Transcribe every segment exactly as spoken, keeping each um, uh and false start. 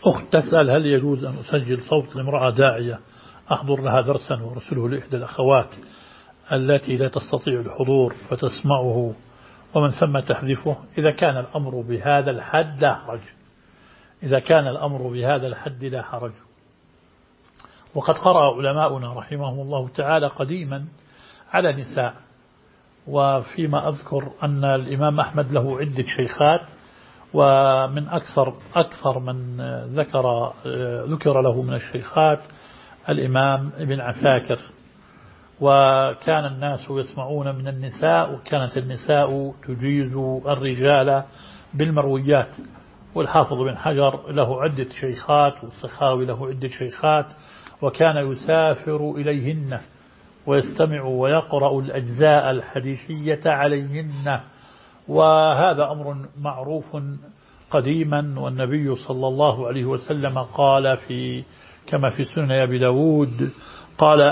أخت تسأل: هل يجوز أن أسجل صوت لامرأة داعية أحضر لها درسا وأرسله لإحدى الأخوات التي لا تستطيع الحضور فتسمعه ومن ثم تحذفه؟ إذا كان الأمر بهذا الحد لا حرج، إذا كان الأمر بهذا الحد لا حرج. وقد قرأ علماؤنا رحمهم الله تعالى قديما على نساء، وفيما أذكر أن الإمام أحمد له عدة شيخات، ومن أكثر أكثر من ذكر ذكر له من الشيخات الإمام ابن عساكر. وكان الناس يسمعون من النساء، وكانت النساء تجيز الرجال بالمرويات. والحافظ بن حجر له عدة شيخات، والسخاوي له عدة شيخات، وكان يسافر إليهن ويستمع ويقرأ الأجزاء الحديثية عليهن، وهذا أمر معروف قديما. والنبي صلى الله عليه وسلم قال في كما في سنن أبي داود قال: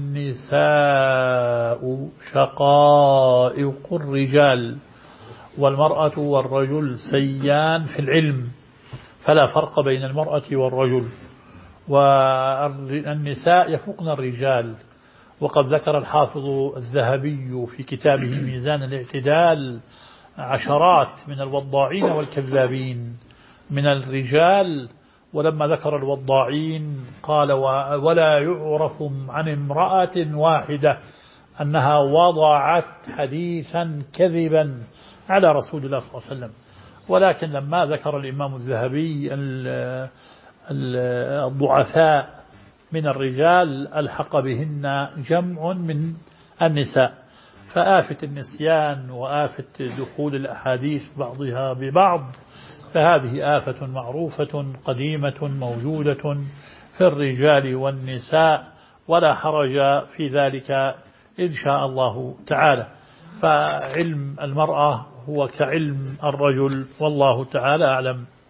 النساء شقائق الرجال والمرأة والرجل سيان في العلم، فلا فرق بين المرأة والرجل، والنساء يفوقن الرجال. وقد ذكر الحافظ الذهبي في كتابه ميزان الاعتدال عشرات من الوضاعين والكذابين من الرجال، ولما ذكر الوضاعين قال: ولا يعرف عن امرأة واحدة أنها وضعت حديثا كذبا على رسول الله صلى الله عليه وسلم. ولكن لما ذكر الإمام الذهبي الضعفاء من الرجال ألحق بهن جمع من النساء، فآفة النسيان وآفة دخول الأحاديث بعضها ببعض فهذه آفة معروفة قديمة موجودة في الرجال والنساء، ولا حرج في ذلك إن شاء الله تعالى. فعلم المرأة هو كعلم الرجل، والله تعالى أعلم.